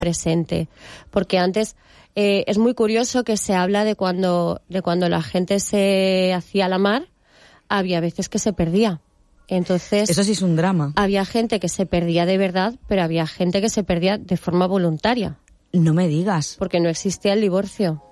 presente. Porque antes es muy curioso que se habla de cuando la gente se hacía la mar, había veces que se perdía. Entonces, eso sí es un drama. Había gente que se perdía de verdad, pero había gente que se perdía de forma voluntaria. No me digas. Porque no existía el divorcio.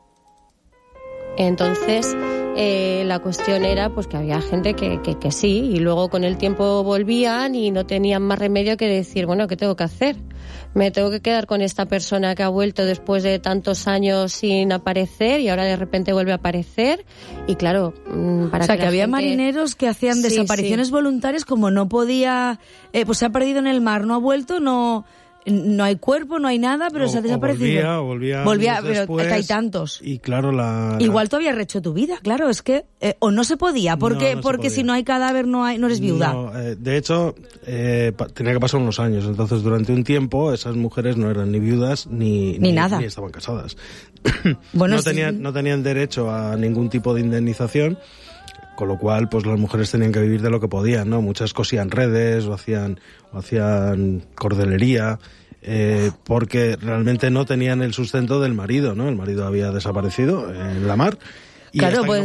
Entonces, la cuestión era pues que había gente que sí, y luego con el tiempo volvían y no tenían más remedio que decir, bueno, ¿qué tengo que hacer? Me tengo que quedar con esta persona que ha vuelto después de tantos años sin aparecer y ahora de repente vuelve a aparecer. Y claro, para que había gente... marineros que hacían desapariciones voluntarias, como no podía, pues se ha perdido en el mar, no ha vuelto, no hay cuerpo, no hay nada, pero se ha desaparecido. Volvía pero después, que hay tantos. Y claro, igual tú habías rehecho tu vida, claro, es que o no se podía, porque si no hay cadáver no eres viuda. No, de hecho, tenía que pasar unos años, entonces durante un tiempo esas mujeres no eran ni viudas ni nada, ni estaban casadas. Bueno, no tenían derecho a ningún tipo de indemnización. Con lo cual, pues las mujeres tenían que vivir de lo que podían, ¿no? Muchas cosían redes o hacían cordelería, porque realmente no tenían el sustento del marido, ¿no? El marido había desaparecido en la mar. Y claro, pues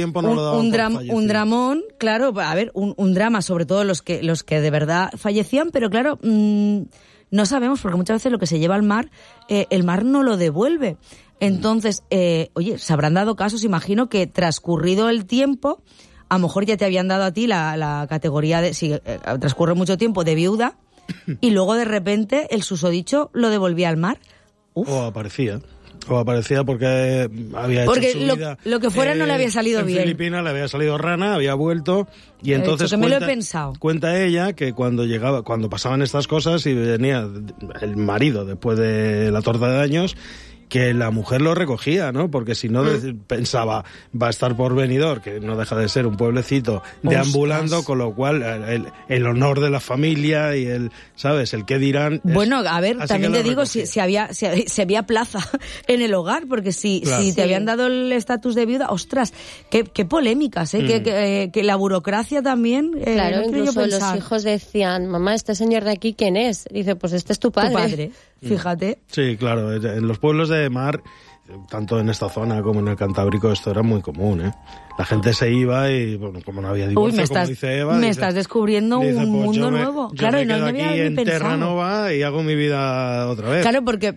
un dramón, claro, a ver, un drama, sobre todo los que de verdad fallecían, pero claro, no sabemos, porque muchas veces lo que se lleva al mar, el mar no lo devuelve. Entonces, oye, se habrán dado casos, imagino que transcurrido el tiempo, a lo mejor ya te habían dado a ti la categoría de, si transcurre mucho tiempo, de viuda, y luego de repente el susodicho lo devolvía al mar. Uf. O aparecía porque había hecho su vida. Lo que fuera no le había salido bien. En Filipinas le había salido rana, había vuelto, y entonces me lo he pensado. Cuenta ella que cuando pasaban estas cosas y venía el marido después de la torta de años, que la mujer lo recogía, ¿no? Porque si no pensaba, va a estar por Benidorm, que no deja de ser un pueblecito deambulando, con lo cual el honor de la familia y el qué dirán. Bueno, a ver, también te digo, si había plaza en el hogar, porque si te habían dado el estatus de viuda, ostras, qué polémicas, que la burocracia también. Claro, no incluso los hijos decían, mamá, este señor de aquí, ¿quién es? Dice, pues este es tu padre. Tu padre. Fíjate. Sí, claro, en los pueblos de mar, tanto en esta zona como en el Cantábrico, esto era muy común, ¿eh? La gente se iba y, bueno, como no había divorcio, como dice Eva... estás descubriendo un mundo nuevo. Claro, no había aquí en Terranova y hago mi vida otra vez. Claro, porque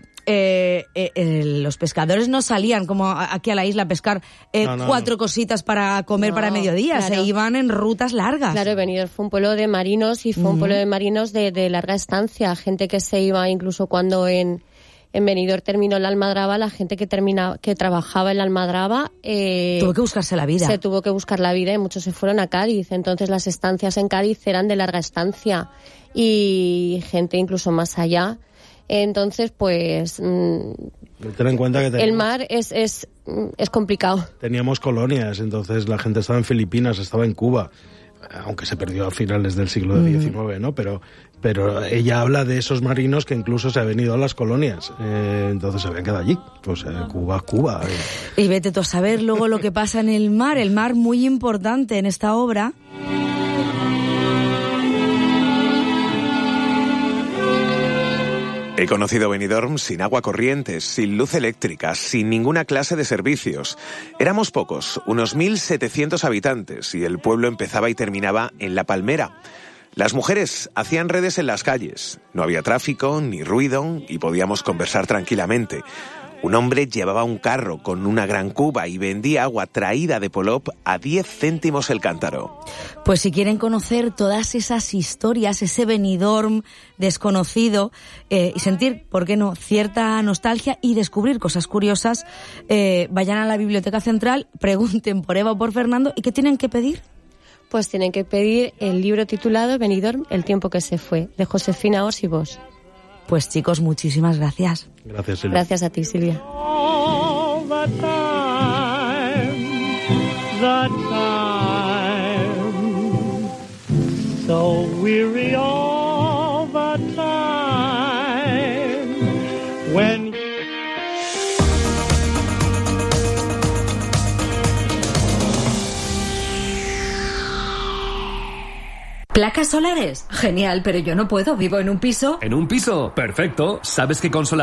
los pescadores no salían como aquí a la isla a pescar 4 cositas para comer para mediodía, claro. Se iban en rutas largas. Claro, Benidorm fue un pueblo de marinos y fue un pueblo de marinos de larga estancia, gente que se iba incluso cuando en Benidorm terminó la almadraba, la gente que trabajaba en la almadraba tuvo que buscarse la vida. Se tuvo que buscar la vida y muchos se fueron a Cádiz. Entonces las estancias en Cádiz eran de larga estancia y gente incluso más allá. Entonces, pues ten en cuenta que el mar es complicado. Teníamos colonias, entonces la gente estaba en Filipinas, estaba en Cuba, aunque se perdió a finales del siglo XIX, ¿no? Pero ella habla de esos marinos que incluso se han venido a las colonias, entonces se habían quedado allí, pues Cuba. Y vete tú a saber luego lo que pasa en el mar muy importante en esta obra. He conocido Benidorm sin agua corriente, sin luz eléctrica, sin ninguna clase de servicios. Éramos pocos, unos 1.700 habitantes, y el pueblo empezaba y terminaba en La Palmera. Las mujeres hacían redes en las calles. No había tráfico ni ruido y podíamos conversar tranquilamente. Un hombre llevaba un carro con una gran cuba y vendía agua traída de Polop a 10 céntimos el cántaro. Pues si quieren conocer todas esas historias, ese Benidorm desconocido, y sentir, ¿por qué no?, cierta nostalgia y descubrir cosas curiosas, vayan a la Biblioteca Central, pregunten por Eva o por Fernando. ¿Y qué tienen que pedir? Pues tienen que pedir el libro titulado Benidorm, el tiempo que se fue, de Josefina Ors y Bosch. Pues chicos, muchísimas gracias. Gracias, Silvia. Gracias a ti, Silvia. All the time, so weary all the time, when ¿Placas solares? Genial, pero yo no puedo, vivo en un piso. ¿En un piso? Perfecto. ¿Sabes que con